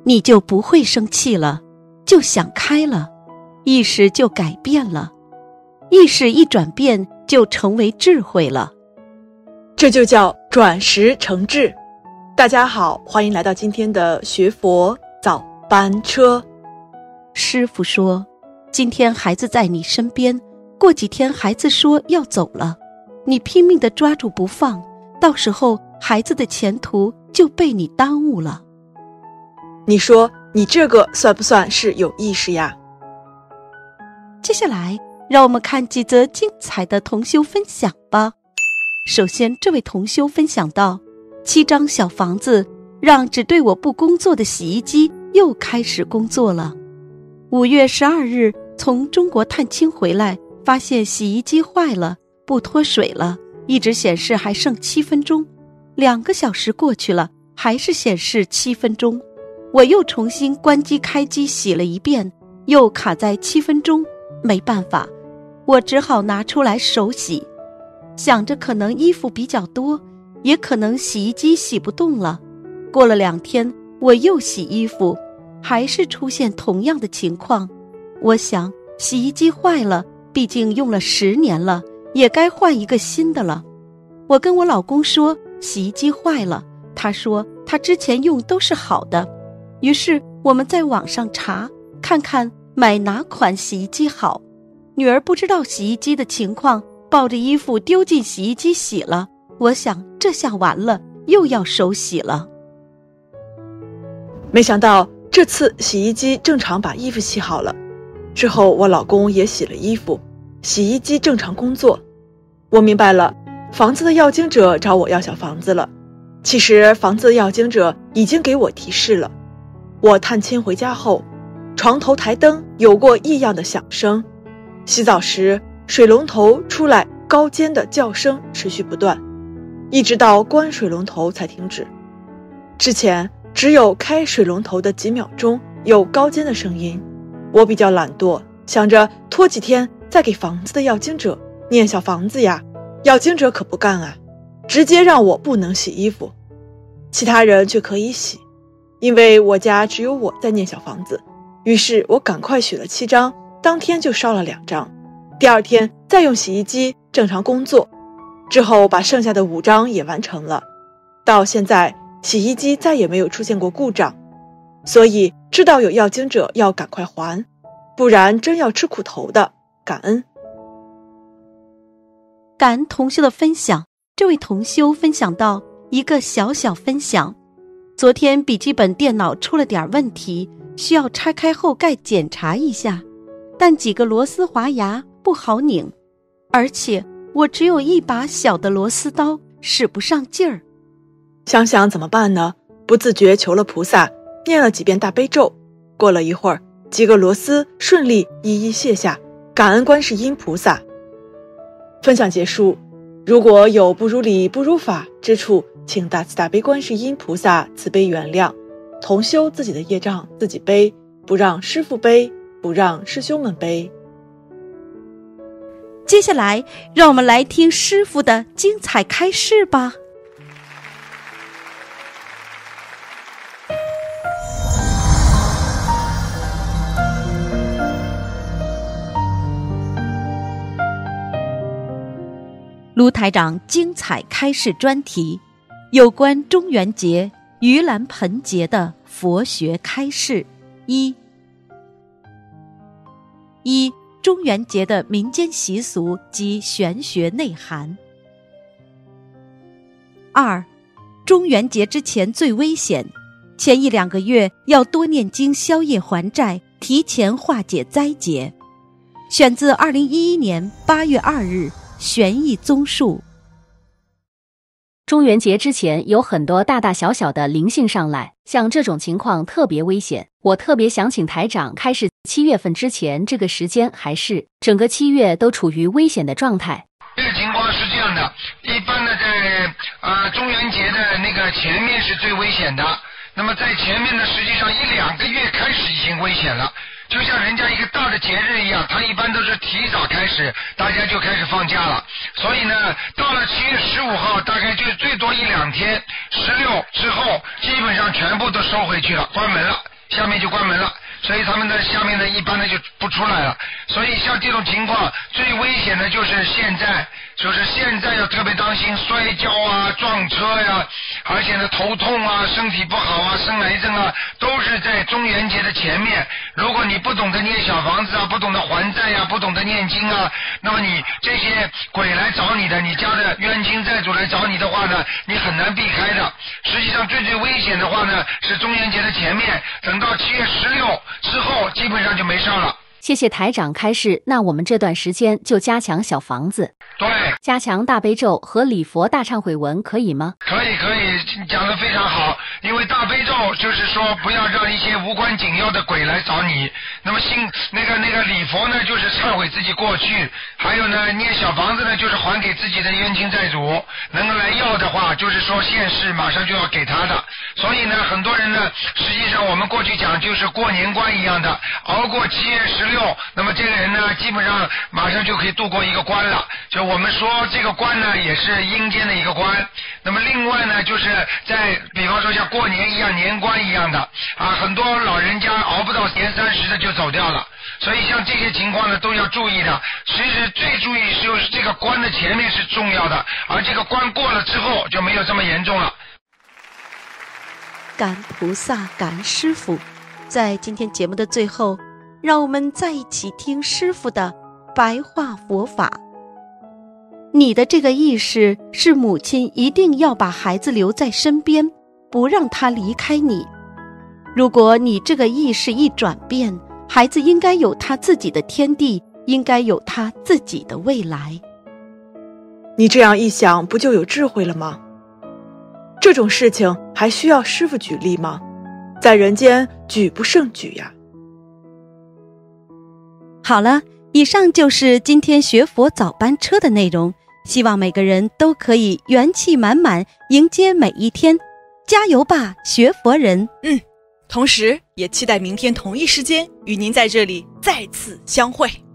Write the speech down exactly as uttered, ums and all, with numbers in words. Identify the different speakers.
Speaker 1: 你就不会生气了，就想开了，意识就改变了，意识一转变就成为智慧了。
Speaker 2: 这就叫转识成智。大家好，欢迎来到今天的学佛早班车。
Speaker 1: 师父说，今天孩子在你身边，过几天孩子说要走了，你拼命地抓住不放，到时候孩子的前途就被你耽误了。
Speaker 2: 你说你这个算不算是有意识呀？
Speaker 1: 接下来让我们看几则精彩的同修分享吧。首先，这位同修分享到，七张小房子让只对我不工作的洗衣机又开始工作了。五月十二日从中国探亲回来，发现洗衣机坏了，不脱水了，一直显示还剩七分钟。两个小时过去了，还是显示七分钟。我又重新关机开机洗了一遍，又卡在七分钟，没办法，我只好拿出来手洗。想着可能衣服比较多，也可能洗衣机洗不动了。过了两天，我又洗衣服，还是出现同样的情况。我想洗衣机坏了，毕竟用了十年了，也该换一个新的了。我跟我老公说洗衣机坏了，他说他之前用都是好的。于是我们在网上查，看看买哪款洗衣机好。女儿不知道洗衣机的情况，抱着衣服丢进洗衣机洗了。我想这下完了，又要手洗了。
Speaker 2: 没想到这次洗衣机正常把衣服洗好了，之后我老公也洗了衣服，洗衣机正常工作。我明白了，房子的要经者找我要小房子了。其实房子的要经者已经给我提示了。我探亲回家后，床头台灯有过异样的响声，洗澡时水龙头出来高尖的叫声持续不断，一直到关水龙头才停止。之前只有开水龙头的几秒钟有高尖的声音，我比较懒惰，想着拖几天再给房子的要经者念小房子呀。要经者可不干啊，直接让我不能洗衣服，其他人却可以洗。因为我家只有我在念小房子，于是我赶快取了七张，当天就烧了两张，第二天再用洗衣机正常工作，之后把剩下的五张也完成了。到现在洗衣机再也没有出现过故障，所以知道有要经者要赶快还，不然真要吃苦头的。感恩
Speaker 1: 感恩同修的分享。这位同修分享到一个小小分享，昨天笔记本电脑出了点问题，需要拆开后盖检查一下，但几个螺丝滑牙不好拧，而且我只有一把小的螺丝刀，使不上劲儿。
Speaker 2: 想想怎么办呢？不自觉求了菩萨，念了几遍大悲咒。过了一会儿，几个螺丝顺利一一卸下，感恩观世音菩萨。分享结束，如果有不如理不如法之处，请大慈大悲观世音菩萨慈悲原谅。同修自己的业障自己背，不让师父背，不让师兄们背。
Speaker 1: 接下来让我们来听师父的精彩开示吧。卢台长精彩开示专题，有关中元节盂兰盆节的佛学开示。一一中元节的民间习俗及玄学内涵。二中元节之前最危险，前一两个月要多念经消业还债，提前化解灾劫。选自二零一一年八月二日玄义综述。
Speaker 3: 中元节之前有很多大大小小的灵性上来，像这种情况特别危险。我特别想请台长开始，七月份之前这个时间还是整个七月都处于危险的状态。
Speaker 4: 这个情况是这样的，一般的在啊、呃、中元节的那个前面是最危险的，那么在前面呢，实际上一两个月开始已经危险了。就像人家一个大的节日一样，它一般都是提早开始，大家就开始放假了。所以呢，到了七月十五号，大概就最多一两天，十六之后基本上全部都收回去了，关门了， 下面就关门了，所以他们的下面呢一般的就不出来了。所以像这种情况最危险的就是现在，就是现在要特别当心摔跤啊、撞车呀、啊，而且呢头痛啊、身体不好啊、生癌症啊，都是在中元节的前面。如果你不懂得念小房子啊，不懂得还债呀、啊，不懂得念经啊，那么你这些鬼来找你的，你家的冤亲债主来找你的话呢，你很难避开的。实际上最最危险的话呢是中元节的前面，等到七月十六之后基本上就没事了。
Speaker 3: 谢谢台长开示，那我们这段时间就加强小房子，
Speaker 4: 对，
Speaker 3: 加强大悲咒和礼佛大忏悔文可以吗？
Speaker 4: 可以可以，讲得非常好。因为大悲咒就是说不要让一些无关紧要的鬼来找你，那么心那个那个礼佛呢就是忏悔自己过去，还有呢念小房子呢就是还给自己的冤亲债主，能够来要的话就是说现世马上就要给他的。所以呢很多人呢实际上我们过去讲就是过年关一样的，熬过七月十六，那么这个人呢基本上马上就可以度过一个关了。就我们说这个关呢也是阴间的一个关，那么另外呢就是在比方说像过年一样年关一样的啊，很多老人家熬不到年三十的就走掉了，所以像这些情况呢都要注意的。其实最注意就是这个关的前面是重要的，而这个关过了之后就没有这么严重了。
Speaker 1: 感恩菩萨，感恩师父。在今天节目的最后，让我们再一起听师父的白话佛法。你的这个意识是母亲一定要把孩子留在身边，不让他离开你。如果你这个意识一转变，孩子应该有他自己的天地，应该有他自己的未来。
Speaker 2: 你这样一想，不就有智慧了吗？这种事情还需要师父举例吗？在人间举不胜举呀。
Speaker 1: 好了，以上就是今天学佛早班车的内容，希望每个人都可以元气满满迎接每一天，加油吧，学佛人！
Speaker 5: 嗯，同时也期待明天同一时间与您在这里再次相会。